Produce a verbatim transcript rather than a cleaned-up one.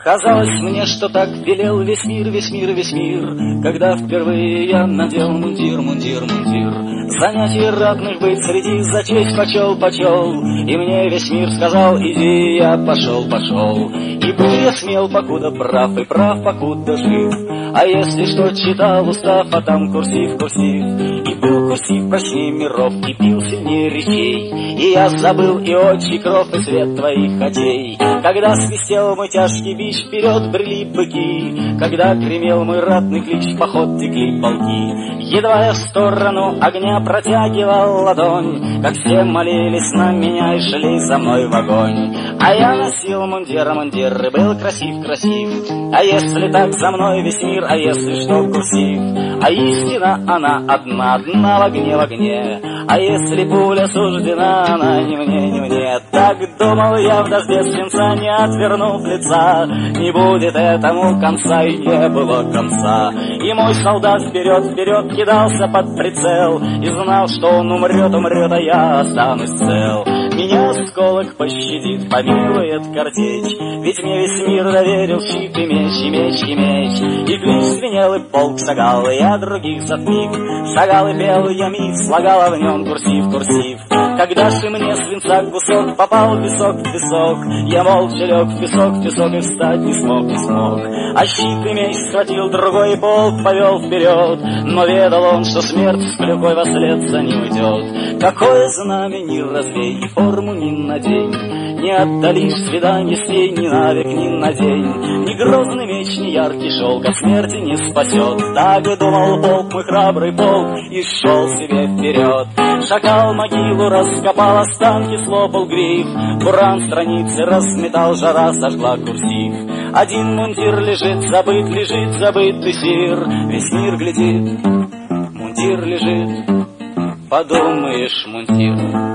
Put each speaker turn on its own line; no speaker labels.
Казалось мне, что так велел весь мир, весь мир, весь мир, когда впервые я надел мундир, мундир, мундир. Занятий ратных быть среди за честь почел, почел, и мне весь мир сказал: иди, я пошел, пошел. И был я смел, покуда прав, и прав, покуда жив. А если что читал устав, а там курсив, курсив. И был курсив прочней миров, и пил сильнее речей. И я забыл и отчий кров, и свет твоих очей. Когда свистел мой тяжкий бич, вперед брели быки. Когда гремел мой ратный клич, в поход текли полки. Едва я в сторону огня протягивал ладонь, как все молились на меня и шли за мной в огонь. А я носил мундир, мундир, и был красив, красив. А если так за мной весь мир, а если что курсив? А истина она одна, одна в огне, в огне. А если пуля суждена, она не мне, не мне. Так думал я в дожде свинца, не отвернув лица. Не будет этому конца, и не было конца. И мой солдат вперед, вперед кидался под прицел, и знал, что он умрет, умрет, а я останусь цел. Меня осколок пощадит, помилует картечь, ведь мне весь мир доверил щит и меч, и меч, и меч. И клич звенел, и полк шагал, и я других затмик. Шагал и пел я миг, слагала в нем курсив, курсив. Когда же мне свинца кусок попал в песок, в песок, я молча лег в песок, в песок, и встать не смог, не смог. А щит и меч схватил другой, и полк повел вперед, но ведал он, что смерть с клюкой во след за ним идет. Какое знамя ни развей, и форму ни надень, не отдалишь свидание с ней ни навек, ни на день. Ни грозный меч, ни яркий шелк от смерти не спасет. Так и думал полк, мой храбрый полк, и шел себе вперед. Шакал могилу раскопал, останки слопал гриф, буран страницы разметал, жара сожгла курсив. Один мундир лежит, забыт, лежит, забытый сир. Весь мир глядит, мундир лежит, подумаешь, мундир.